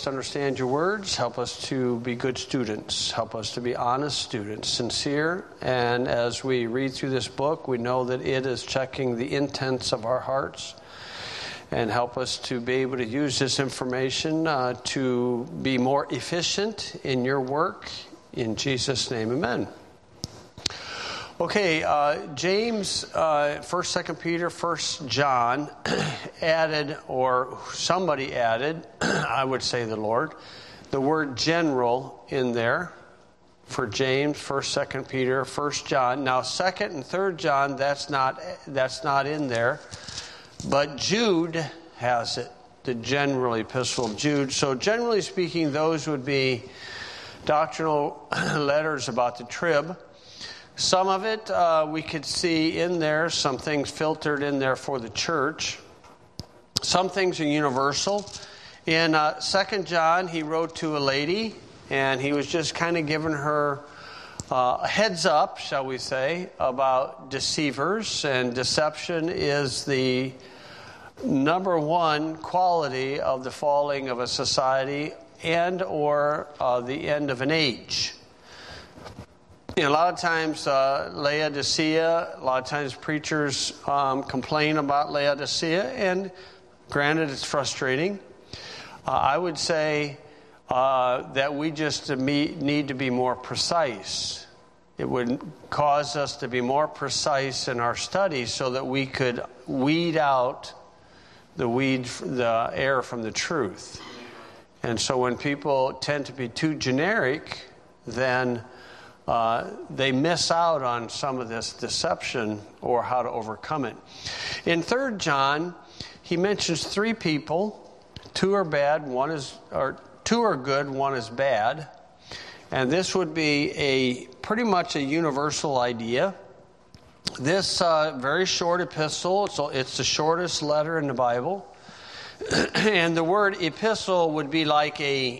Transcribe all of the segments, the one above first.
us to understand your words. Help us to be good students. Help us to be honest students, sincere. And as we read through this book, we know that it is checking the intents of our hearts. And help us to be able to use this information to be more efficient in your work. In Jesus' name, amen. Okay, James, 1st, 2nd Peter, 1st John added, or somebody added, I would say the Lord, the word general in there for James, 1st, 2nd Peter, 1st John. Now, 2nd and 3rd John, that's not in there. But Jude has it, the general epistle of Jude. So generally speaking, those would be doctrinal letters about the trib. Some of it we could see in there, some things filtered in there for the church. Some things are universal. In 2nd John, he wrote to a lady, and he was just kind of giving her a heads up, shall we say, about deceivers. And deception is the number one quality of the falling of a society and or the end of an age. You know, a lot of times Laodicea, a lot of times preachers complain about Laodicea, and granted it's frustrating. I would say that we just need to be more precise. It would cause us to be more precise in our studies so that we could weed out the error from the truth. And so when people tend to be too generic, then they miss out on some of this deception or how to overcome it. In 3rd John, he mentions 3 people. 2 are bad, two are good, 1 is bad. And this would be pretty much a universal idea. This very short epistle, so it's the shortest letter in the Bible. And the word epistle would be like a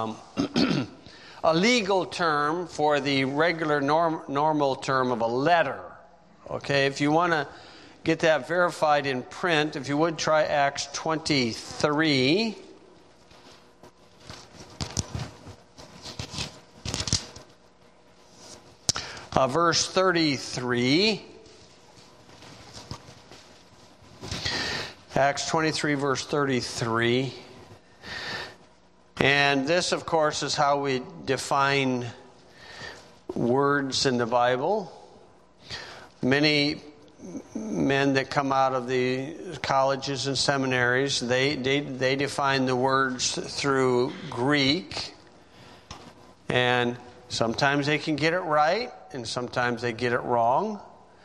legal term for the regular normal term of a letter. Okay, if you want to get that verified in print, if you would try Acts 23. Verse 33. Acts 23, verse 33. And this, of course, is how we define words in the Bible. Many men that come out of the colleges and seminaries, they define the words through Greek. And sometimes they can get it right, and sometimes they get it wrong.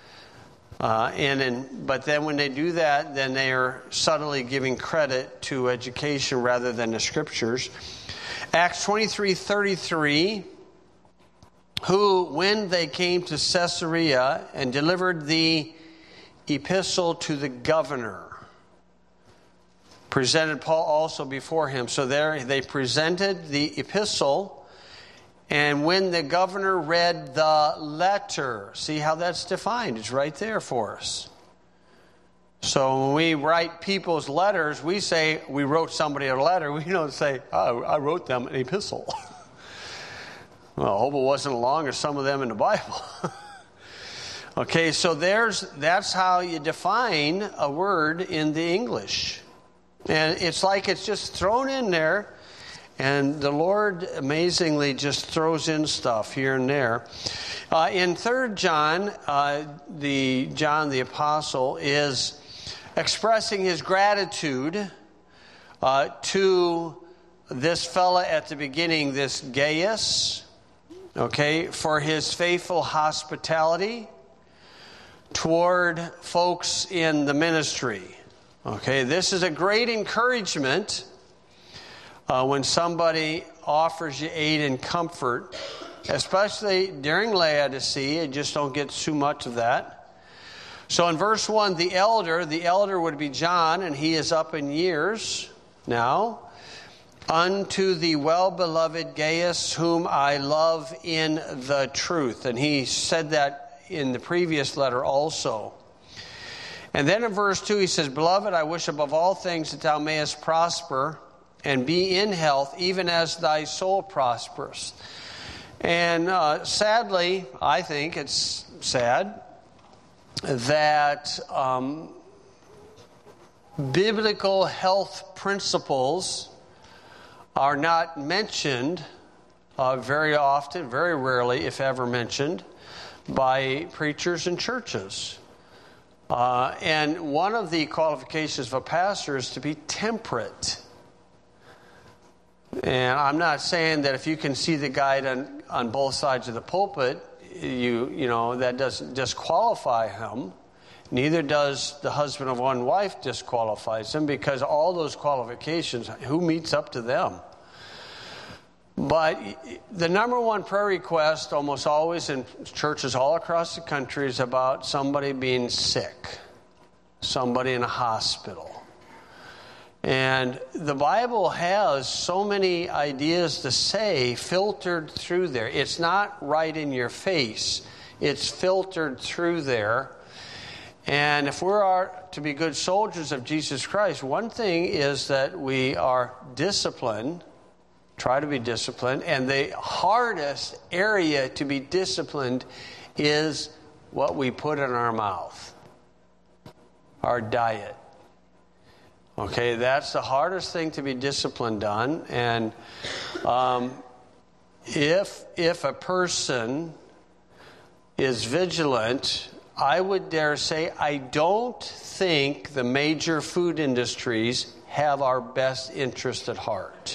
But then when they do that, then they are subtly giving credit to education rather than the Scriptures. Acts 23:33, who, when they came to Caesarea and delivered the epistle to the governor, presented Paul also before him. So there they presented the epistle. And when the governor read the letter, see how that's defined? It's right there for us. So when we write people's letters, we say we wrote somebody a letter. We don't say, oh, I wrote them an epistle. Well, I hope it wasn't along as some of them in the Bible. Okay, so that's how you define a word in the English. And it's like it's just thrown in there. And the Lord amazingly just throws in stuff here and there. In 3rd John, John the Apostle is expressing his gratitude to this fella at the beginning, this Gaius, okay, for his faithful hospitality toward folks in the ministry. Okay, this is a great encouragement. When somebody offers you aid and comfort, especially during Laodicea, you just don't get too much of that. So in verse 1, the elder would be John, and he is up in years now. Unto the well-beloved Gaius, whom I love in the truth. And he said that in the previous letter also. And then in verse 2, he says, Beloved, I wish above all things that thou mayest prosper and be in health, even as thy soul prospers. And sadly, I think it's sad that biblical health principles are not mentioned very often, very rarely, if ever mentioned, by preachers and churches. And one of the qualifications of a pastor is to be temperate. And I'm not saying that if you can see the guide on both sides of the pulpit, you know, that doesn't disqualify him. Neither does the husband of one wife disqualifies him, because all those qualifications, who meets up to them? But the number one prayer request almost always in churches all across the country is about somebody being sick, somebody in a hospital. And the Bible has so many ideas to say filtered through there. It's not right in your face. It's filtered through there. And if we are to be good soldiers of Jesus Christ, one thing is that we are disciplined, try to be disciplined, and the hardest area to be disciplined is what we put in our mouth, our diet. Okay, that's the hardest thing to be disciplined on. And if a person is vigilant, I would dare say I don't think the major food industries have our best interest at heart.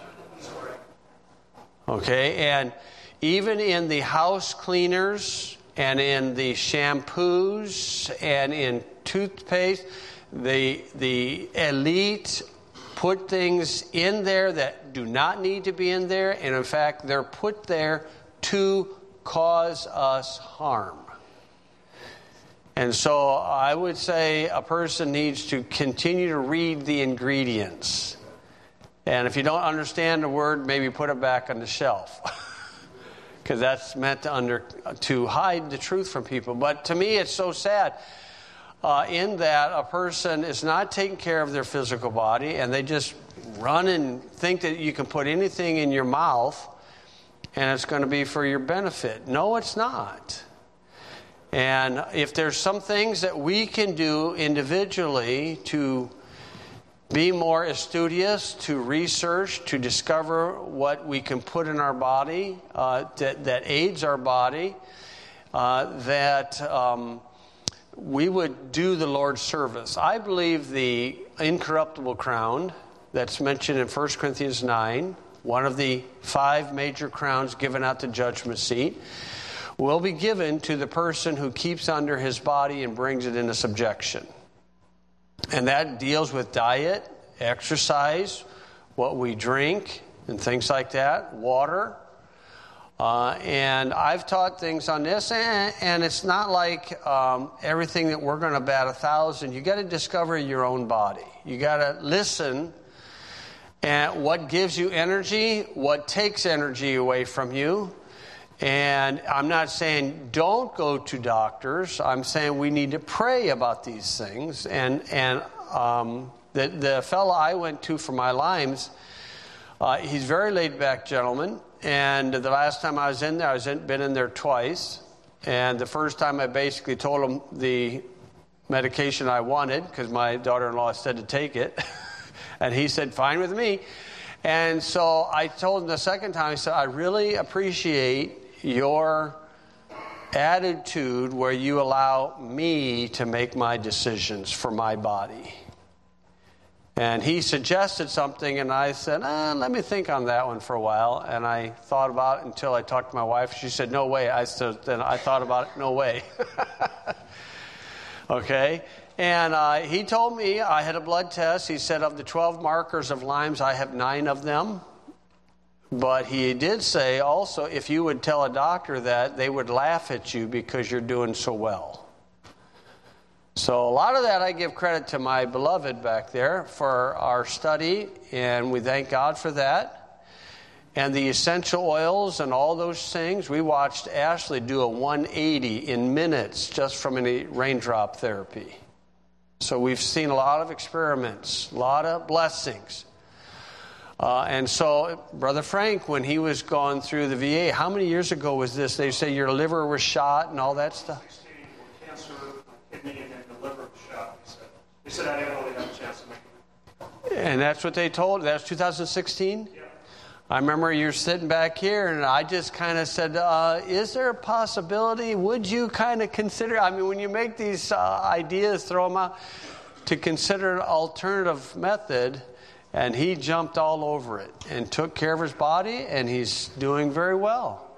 Okay, and even in the house cleaners and in the shampoos and in toothpaste, the elite put things in there that do not need to be in there, and in fact, they're put there to cause us harm. And so I would say a person needs to continue to read the ingredients. And if you don't understand the word, maybe put it back on the shelf. Because that's meant to hide the truth from people. But to me, it's so sad in that a person is not taking care of their physical body, and they just run and think that you can put anything in your mouth and it's going to be for your benefit. No, it's not. And if there's some things that we can do individually to be more studious, to research, to discover what we can put in our body that aids our body, we would do the Lord's service. I believe the incorruptible crown that's mentioned in 1 Corinthians 9, one of the 5 major crowns given at the judgment seat, will be given to the person who keeps under his body and brings it into subjection. And that deals with diet, exercise, what we drink, and things like that, water. And I've taught things on this, and it's not like everything that we're going to bat 1,000. You got to discover your own body. You got to listen at what gives you energy, what takes energy away from you. And I'm not saying don't go to doctors. I'm saying we need to pray about these things. And the fellow I went to for my Lyme's, he's a very laid-back gentleman. And the last time I was in there, been in there twice. And the first time I basically told him the medication I wanted, because my daughter-in-law said to take it. And he said, fine with me. And so I told him the second time, I said, I really appreciate your attitude where you allow me to make my decisions for my body. And he suggested something, and I said, let me think on that one for a while. And I thought about it until I talked to my wife. She said, no way. I said, then I thought about it, no way. Okay? And he told me, I had a blood test. He said, of the 12 markers of Lyme's, I have 9 of them. But he did say also, if you would tell a doctor that, they would laugh at you because you're doing so well. So a lot of that I give credit to my beloved back there for our study, and we thank God for that. And the essential oils and all those things, we watched Ashley do a 180 in minutes just from a raindrop therapy. So we've seen a lot of experiments, a lot of blessings. And so, Brother Frank, when he was going through the VA, how many years ago was this? They say your liver was shot and all that stuff? 16, cancer, kidney, and then the liver was shot. They said I didn't really have a chance to make it. And that's what they told. That was 2016? Yeah. I remember you're sitting back here, and I just kind of said, is there a possibility? Would you kind of consider, I mean, when you make these ideas, throw them out, to consider an alternative method, and he jumped all over it and took care of his body, and he's doing very well.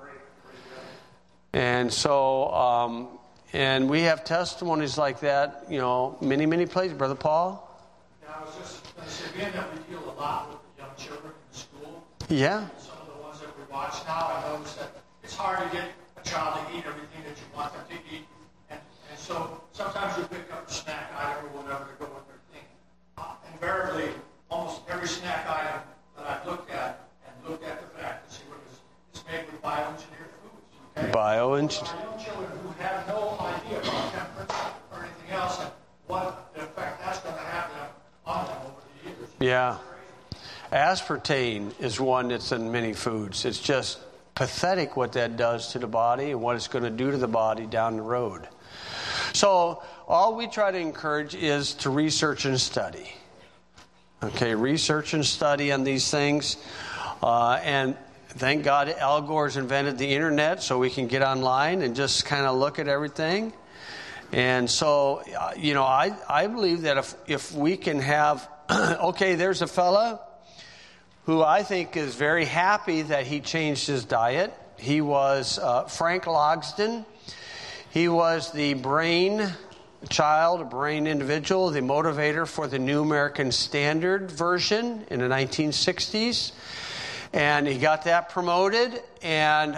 And so, and we have testimonies like that, you know, many, many places. Brother Paul? Yeah, I was just going to say, being that we deal a lot with the young children in school, Yeah. some of the ones that we watch now, I notice that it's hard to get a child to eat everything that you want them to eat. And so sometimes you pick up a snack item or whatever to go with their thing. Invariably, almost every snack item that I've looked at the fact to see what it's made with bioengineered foods. Okay? Bioengineered. Our young children who have no idea about temperance or anything else and what effect that's going to have on them over the years. Yeah. Aspartame is one that's in many foods. It's just pathetic what that does to the body and what it's going to do to the body down the road. So all we try to encourage is to research and study. Okay, research and study on these things. And thank God Al Gore's invented the internet so we can get online and just kind of look at everything. And so, you know, I believe that if we can have, okay, there's a fella who I think is very happy that he changed his diet. He was Frank Logsdon. He was the brain individual, the motivator for the New American Standard version in the 1960s. And he got that promoted, and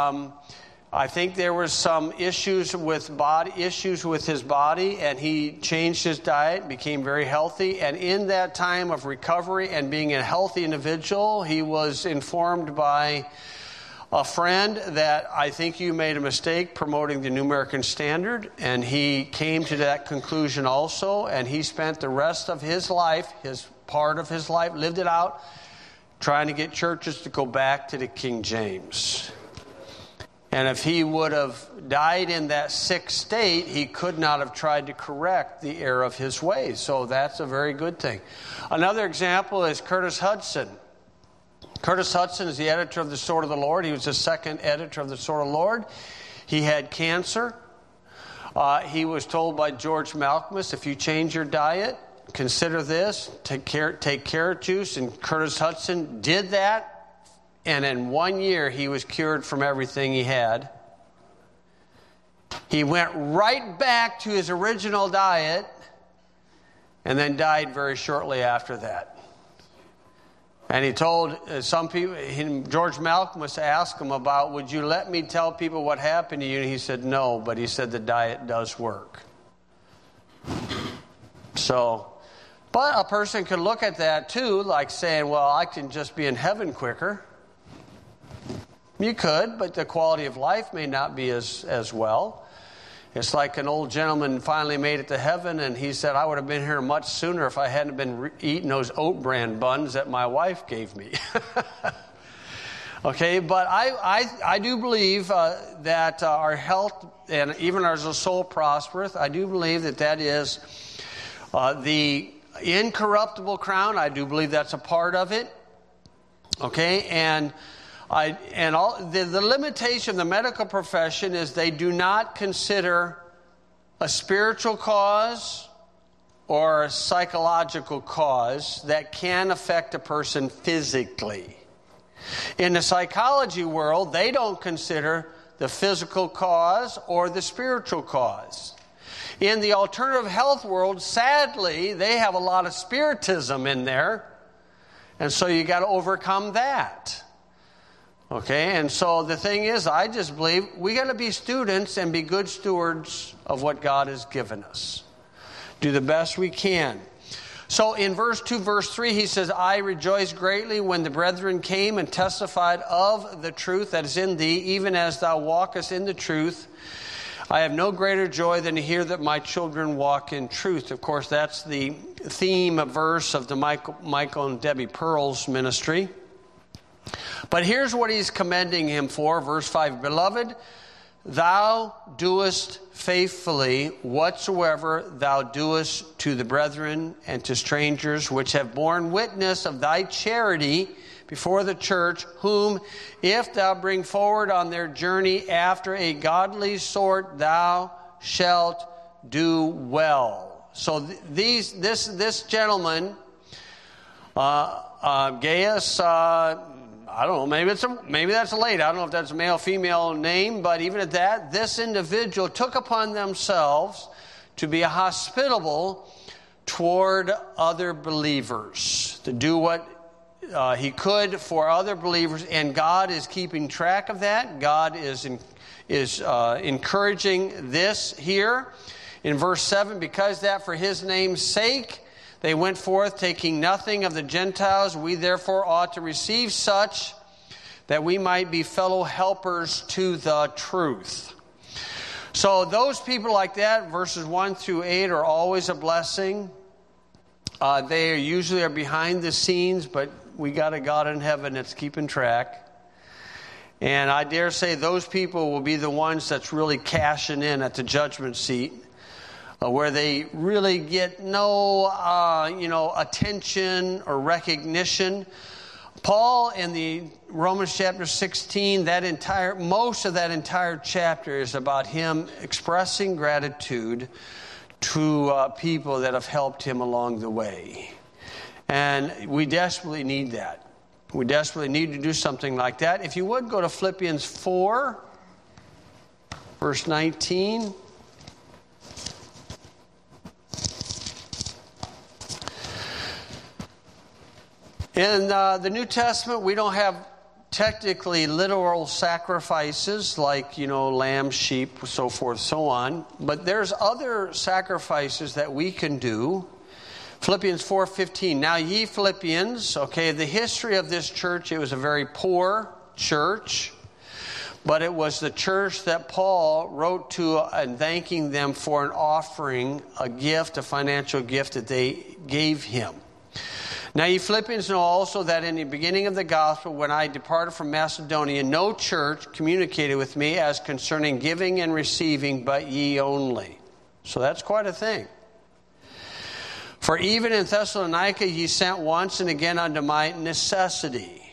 I think there was some issues with his body, and he changed his diet, became very healthy. And in that time of recovery and being a healthy individual, he was informed by a friend that I think you made a mistake promoting the New American Standard, and he came to that conclusion also, and he spent the rest of his life, his part of his life, lived it out, trying to get churches to go back to the King James. And if he would have died in that sick state, he could not have tried to correct the error of his ways. So that's a very good thing. Another example is Curtis Hudson. Curtis Hudson is the editor of the Sword of the Lord. He was the second editor of the Sword of the Lord. He had cancer. He was told by George Malcolmus, if you change your diet, consider this, take carrot juice. And Curtis Hudson did that. And in 1 year, he was cured from everything he had. He went right back to his original diet and then died very shortly after that. And he told some people, George Malcolmus asked him about, would you let me tell people what happened to you? And he said, no, but he said the diet does work. So, but a person could look at that too, like saying, well, I can just be in heaven quicker. You could, but the quality of life may not be as well. It's like an old gentleman finally made it to heaven, and he said, I would have been here much sooner if I hadn't been eating those oat bran buns that my wife gave me. Okay, but I do believe that our health, and even as our soul prospereth, I do believe that is the incorruptible crown. I do believe that's a part of it. Okay, and the limitation of the medical profession is they do not consider a spiritual cause or a psychological cause that can affect a person physically. In the psychology world, they don't consider the physical cause or the spiritual cause. In the alternative health world, sadly, they have a lot of spiritism in there, and so you got to overcome that. Okay, and so the thing is, I just believe we got to be students and be good stewards of what God has given us. Do the best we can. So in verse 2, verse 3, he says, I rejoice greatly when the brethren came and testified of the truth that is in thee, even as thou walkest in the truth. I have no greater joy than to hear that my children walk in truth. Of course, that's the theme verse of the Michael and Debbie Pearl's ministry. But here's what he's commending him for, verse 5. Beloved, thou doest faithfully whatsoever thou doest to the brethren and to strangers, which have borne witness of thy charity before the church, whom, if thou bring forward on their journey after a godly sort, thou shalt do well. So this gentleman, Gaius, I don't know, maybe that's a lady. I don't know if that's a male, female name, but even at that, this individual took upon themselves to be hospitable toward other believers, to do what he could for other believers, and God is keeping track of that. God is encouraging this here in verse 7, because that for his name's sake they went forth, taking nothing of the Gentiles. We therefore ought to receive such, that we might be fellow helpers to the truth. So those people like that, verses 1 through 8, are always a blessing. They usually are behind the scenes, but we got a God in heaven that's keeping track. And I dare say those people will be the ones that's really cashing in at the judgment seat, where they really get no attention or recognition. Paul in the Romans chapter 16, most of that entire chapter is about him expressing gratitude to people that have helped him along the way. And we desperately need that. We desperately need to do something like that. If you would, go to Philippians 4, verse 19. In the New Testament, we don't have technically literal sacrifices like, lamb, sheep, so forth, so on. But there's other sacrifices that we can do. Philippians 4:15. Now ye Philippians, the history of this church, it was a very poor church, but it was the church that Paul wrote to and thanking them for an offering, a gift, a financial gift that they gave him. Now ye Philippians know also that in the beginning of the gospel, when I departed from Macedonia, no church communicated with me as concerning giving and receiving, but ye only. So that's quite a thing. For even in Thessalonica ye sent once and again unto my necessity.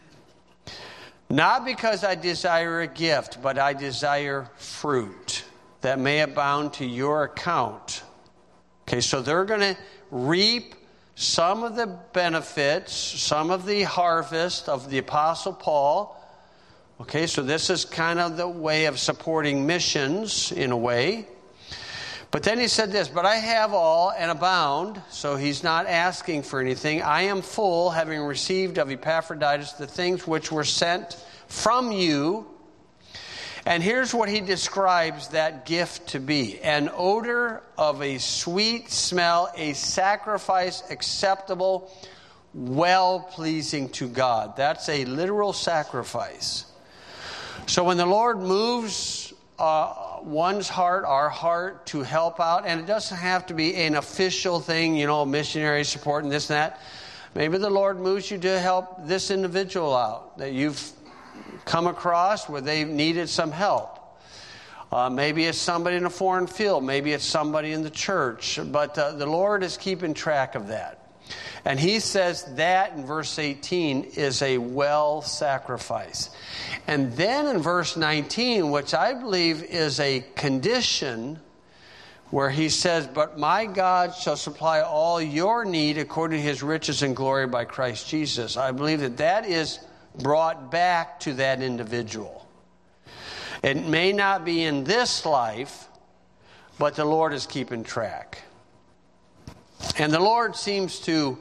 Not because I desire a gift, but I desire fruit that may abound to your account. So they're going to reap some of the benefits, some of the harvest of the Apostle Paul. So this is kind of the way of supporting missions in a way. But then he said this, but I have all and abound. So he's not asking for anything. I am full, having received of Epaphroditus the things which were sent from you. And here's what he describes that gift to be. An odor of a sweet smell, a sacrifice acceptable, well-pleasing to God. That's a literal sacrifice. So when the Lord moves one's heart, our heart, to help out, and it doesn't have to be an official thing, missionary support and this and that. Maybe the Lord moves you to help this individual out that you've come across where they've needed some help. Maybe it's somebody in a foreign field. Maybe it's somebody in the church. But the Lord is keeping track of that. And he says that in verse 18 is a well sacrifice. And then in verse 19, which I believe is a condition, where he says, but my God shall supply all your need according to his riches and glory by Christ Jesus. I believe that is brought back to that individual. It may not be in this life, but the Lord is keeping track. And the Lord seems to,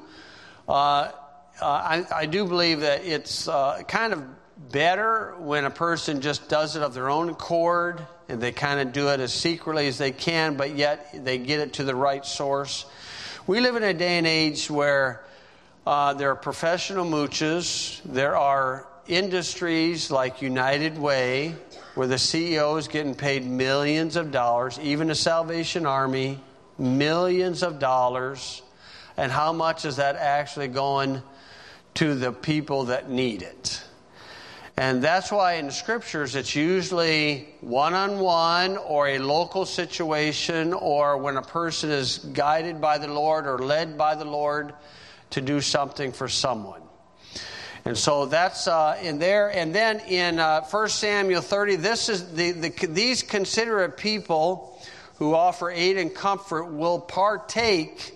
I do believe that it's kind of better when a person just does it of their own accord and they kind of do it as secretly as they can, but yet they get it to the right source. We live in a day and age where there are professional mooches, there are industries like United Way, where the CEO is getting paid millions of dollars, even the Salvation Army, millions of dollars. And how much is that actually going to the people that need it? And that's why in the scriptures it's usually one-on-one or a local situation, or when a person is guided by the Lord or led by the Lord to do something for someone. And so that's in there. And then in 1 Samuel 30, this is these considerate people who offer aid and comfort will partake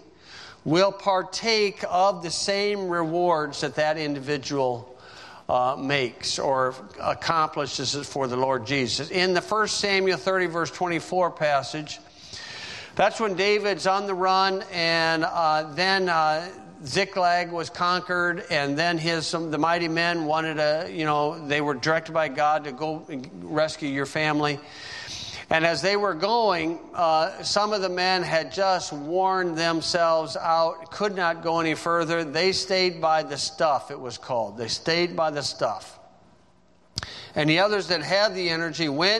of the same rewards that individual makes or accomplishes for the Lord Jesus. In the 1 Samuel 30 verse 24 passage, that's when David's on the run, and then Ziklag was conquered, and then the mighty men wanted to, they were directed by God to go and rescue your family. And as they were going, some of the men had just worn themselves out, could not go any further. They stayed by the stuff, it was called. They stayed by the stuff. And the others that had the energy went,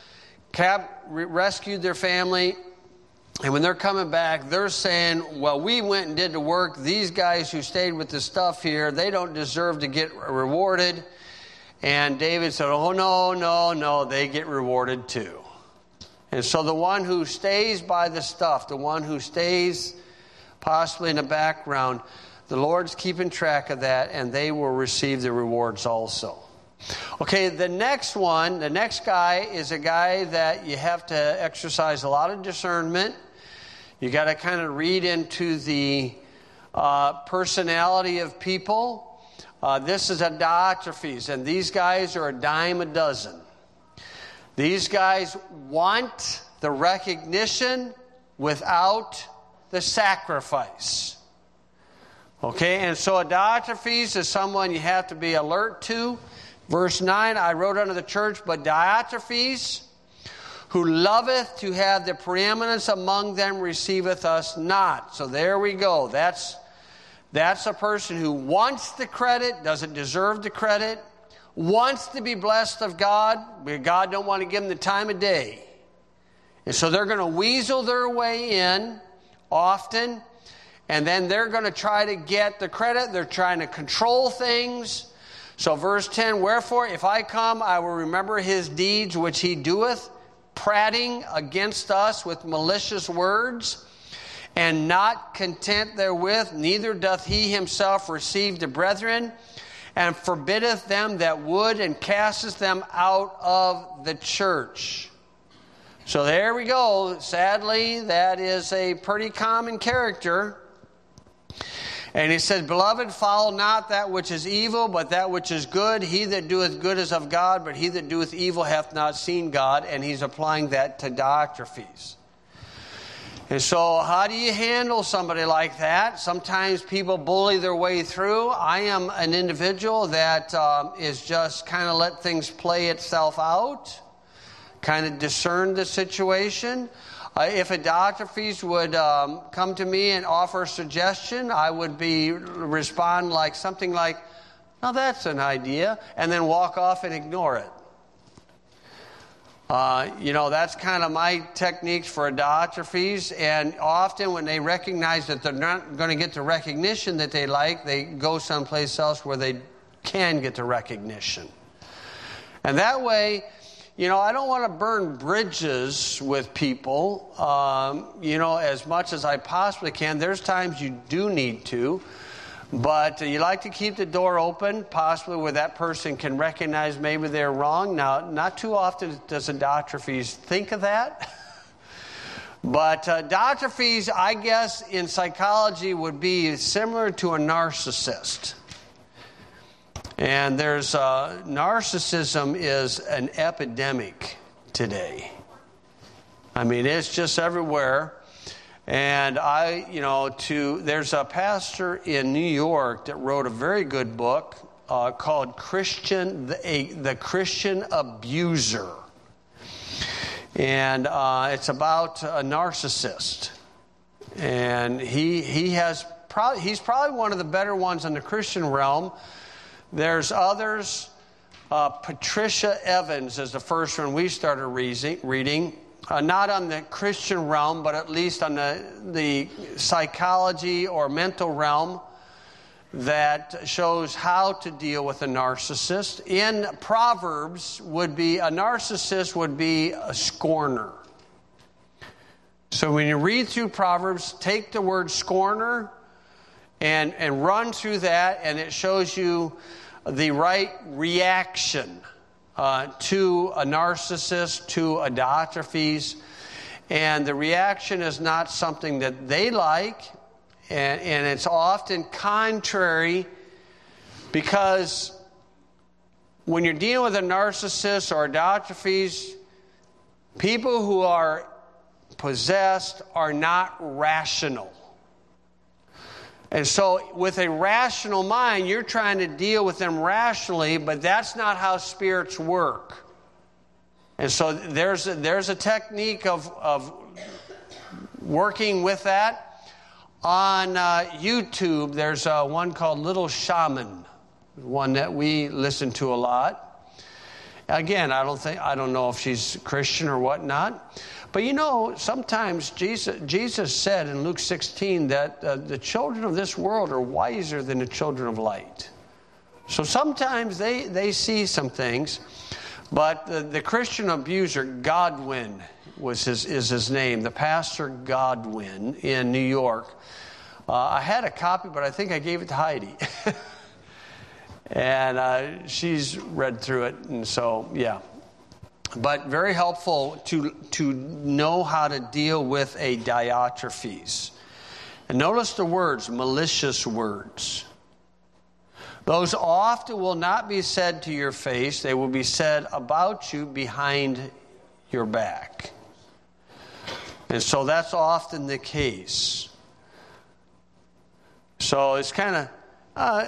rescued their family. And when they're coming back, they're saying, well, we went and did the work. These guys who stayed with the stuff here, they don't deserve to get rewarded. And David said, oh, no, they get rewarded too. And so the one who stays by the stuff, the one who stays possibly in the background, the Lord's keeping track of that, and they will receive the rewards also. Okay, the next guy is a guy that you have to exercise a lot of discernment. You got to kind of read into the personality of people. This is a Diotrephes, and these guys are a dime a dozen. These guys want the recognition without the sacrifice. Okay, and so a Diotrephes is someone you have to be alert to. Verse 9, I wrote unto the church, but Diotrephes, who loveth to have the preeminence among them, receiveth us not. So there we go. That's a person who wants the credit, doesn't deserve the credit, wants to be blessed of God, but God don't want to give them the time of day. And so they're going to weasel their way in often, and then they're going to try to get the credit. They're trying to control things. So verse 10, wherefore, if I come, I will remember his deeds which he doeth, prating against us with malicious words, and not content therewith, neither doth he himself receive the brethren, and forbiddeth them that would, and casteth them out of the church. So there we go. Sadly, that is a pretty common character. And he said, beloved, follow not that which is evil, but that which is good. He that doeth good is of God, but he that doeth evil hath not seen God. And he's applying that to Diotrephes. And so how do you handle somebody like that? Sometimes people bully their way through. I am an individual that is just kind of let things play itself out, kind of discern the situation. If a Diotrephes would come to me and offer a suggestion, I would respond something like, now that's an idea, and then walk off and ignore it. That's kind of my techniques for a Diotrephes, and often when they recognize that they're not going to get the recognition that they like, they go someplace else where they can get the recognition. And that way, I don't want to burn bridges with people, as much as I possibly can. There's times you do need to. But you like to keep the door open, possibly where that person can recognize maybe they're wrong. Now, not too often does a Diotrephes think of that. But Diotrephes, I guess, in psychology would be similar to a narcissist. And narcissism is an epidemic today. I mean, it's just everywhere. And there's a pastor in New York that wrote a very good book called The Christian Abuser. And it's about a narcissist. And he's probably one of the better ones in the Christian realm. There's others Patricia Evans is the first one we started reading. Not on the Christian realm, but at least on the psychology or mental realm that shows how to deal with a narcissist. In Proverbs, a narcissist would be a scorner. So when you read through Proverbs, take the word scorner and run through that, and it shows you the right reaction to a narcissist, to a Diotrephes. And the reaction is not something that they like, and it's often contrary, because when you're dealing with a narcissist or a Diotrephes, people who are possessed are not rational. And so with a rational mind, you're trying to deal with them rationally, but that's not how spirits work. And so there's a technique of working with that. On YouTube, there's one called Little Shaman, one that we listen to a lot. Again, I don't know if she's Christian or whatnot. But you know, sometimes Jesus said in Luke 16 that the children of this world are wiser than the children of light. So sometimes they see some things. But the Christian abuser, Godwin is his name, the pastor Godwin in New York. I had a copy, but I think I gave it to Heidi. And she's read through it, and so, yeah. But very helpful to know how to deal with a Diotrephes. And notice the words, malicious words. Those often will not be said to your face. They will be said about you behind your back. And so that's often the case. So it's kind of...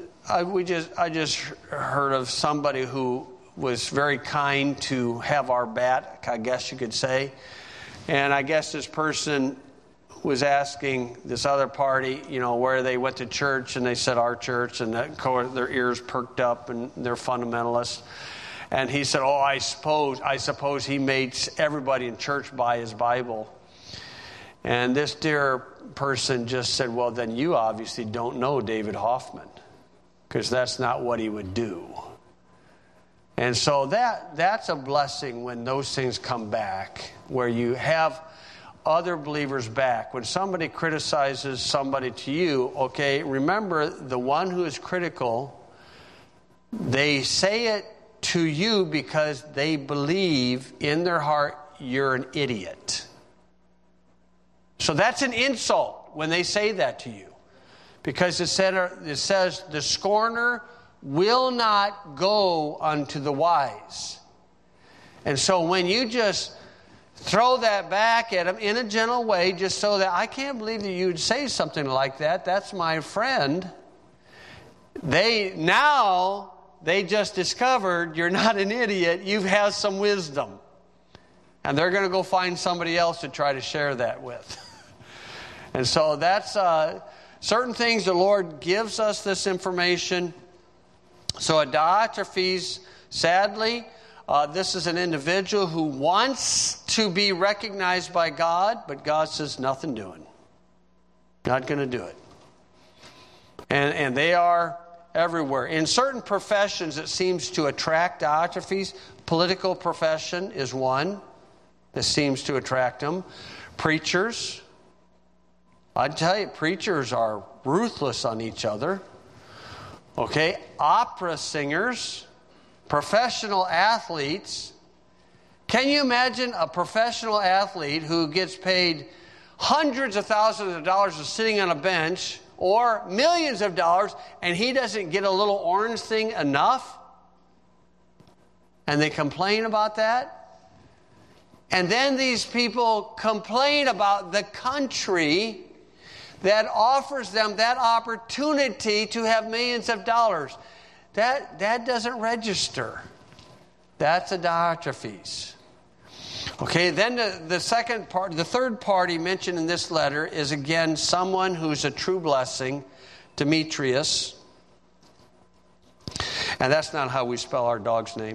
I just heard of somebody who was very kind to have our back, I guess you could say. And I guess this person was asking this other party, where they went to church, and they said our church, and their ears perked up, and they're fundamentalists. And he said, I suppose he made everybody in church buy his Bible. And this dear person just said, well, then you obviously don't know David Hoffman, because that's not what he would do. And so that's a blessing when those things come back, where you have other believers back. When somebody criticizes somebody to you, okay, remember the one who is critical, they say it to you because they believe in their heart you're an idiot. So that's an insult when they say that to you. Because it says, the scorner will not go unto the wise. And so when you just throw that back at them in a gentle way, just so that, I can't believe that you'd say something like that. That's my friend. They just discovered you're not an idiot. You have some wisdom. And they're going to go find somebody else to try to share that with. And so that's... certain things the Lord gives us this information. So a Diotrephes, sadly, this is an individual who wants to be recognized by God, but God says nothing doing. Not going to do it. And they are everywhere. In certain professions, it seems to attract Diotrephes. Political profession is one that seems to attract them. Preachers. I tell you, preachers are ruthless on each other. Okay, opera singers, professional athletes. Can you imagine a professional athlete who gets paid hundreds of thousands of dollars for sitting on a bench, or millions of dollars, and he doesn't get a little orange thing enough? And they complain about that? And then these people complain about the country that offers them that opportunity to have millions of dollars. That doesn't register. That's a Diotrephes. Okay, then the third party mentioned in this letter is again someone who's a true blessing, Demetrius. And that's not how we spell our dog's name.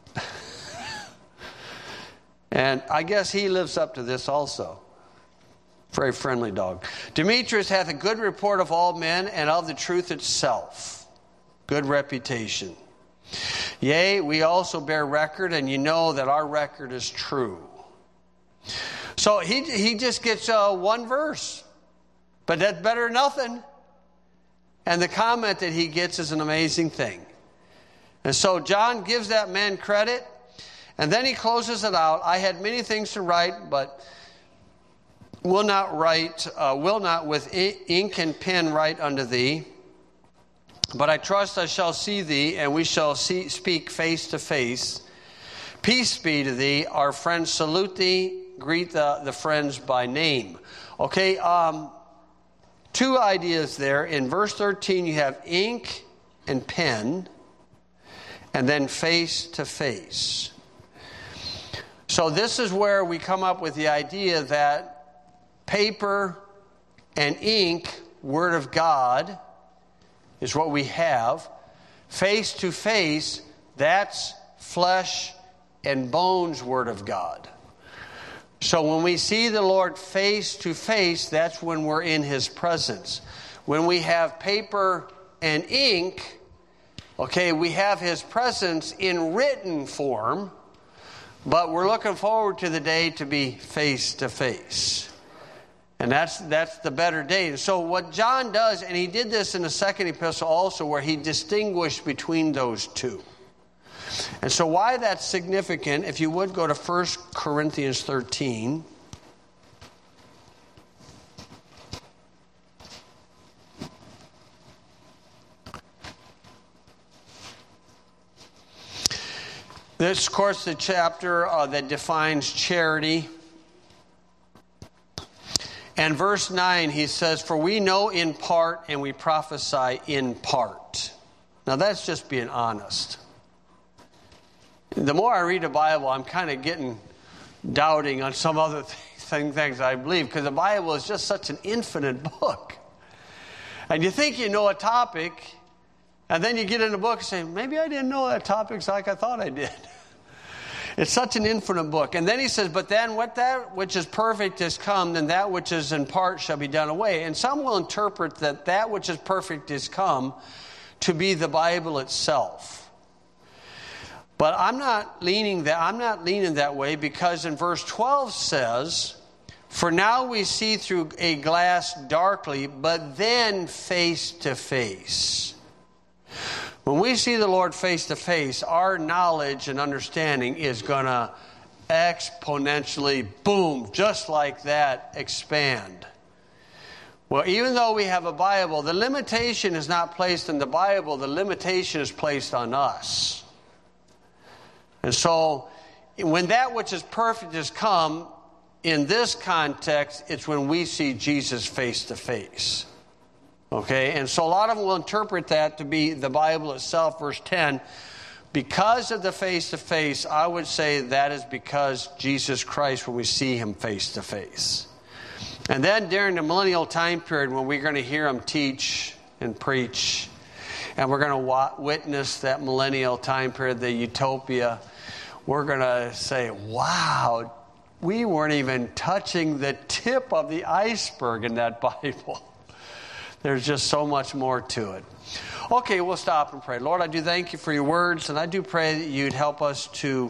And I guess he lives up to this also. Very friendly dog. Demetrius hath a good report of all men, and of the truth itself. Good reputation. Yea, we also bear record, and you know that our record is true. So he just gets one verse. But that's better than nothing. And the comment that he gets is an amazing thing. And so John gives that man credit. And then he closes it out. I had many things to write, but will not with ink and pen write unto thee. But I trust I shall see thee, and we shall speak face to face. Peace be to thee. Our friends salute thee. Greet the friends by name. Okay, two ideas there. In verse 13, you have ink and pen, and then face to face. So this is where we come up with the idea that paper and ink, Word of God, is what we have. Face to face, that's flesh and bones, Word of God. So when we see the Lord face to face, that's when we're in His presence. When we have paper and ink, okay, we have His presence in written form, but we're looking forward to the day to be face to face. And that's the better day. And so what John does, and he did this in the second epistle also, where he distinguished between those two. And so why that's significant, if you would go to 1 Corinthians 13. This, of course, the chapter that defines charity. And verse 9, he says, for we know in part and we prophesy in part. Now that's just being honest. The more I read the Bible, I'm kind of getting doubting on some other things I believe, because the Bible is just such an infinite book. And you think you know a topic, and then you get in a book and say, maybe I didn't know that topic's like I thought I did. It's such an infinite book. And then he says, but then what that which is perfect is come, then that which is in part shall be done away. And some will interpret that which is perfect is come to be the Bible itself. But I'm not leaning that way, because in verse 12 says, for now we see through a glass darkly, but then face to face. When we see the Lord face to face, our knowledge and understanding is going to exponentially, boom, just like that, expand. Well, even though we have a Bible, the limitation is not placed in the Bible, the limitation is placed on us. And so, when that which is perfect has come, in this context, it's when we see Jesus face to face. Okay, and so a lot of them will interpret that to be the Bible itself, verse 10. Because of the face-to-face, I would say that is because Jesus Christ, when we see Him face-to-face. And then during the millennial time period, when we're going to hear Him teach and preach, and we're going to witness that millennial time period, the utopia, we're going to say, wow, we weren't even touching the tip of the iceberg in that Bible. There's just so much more to it. Okay, we'll stop and pray. Lord, I do thank you for your words, and I do pray that you'd help us to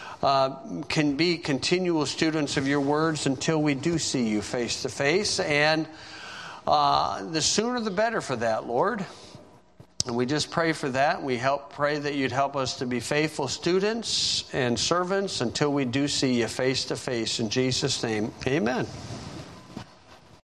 can be continual students of your words until we do see you face to face. And the sooner the better for that, Lord. And we just pray for that. We pray that you'd help us to be faithful students and servants until we do see you face to face. In Jesus' name, amen.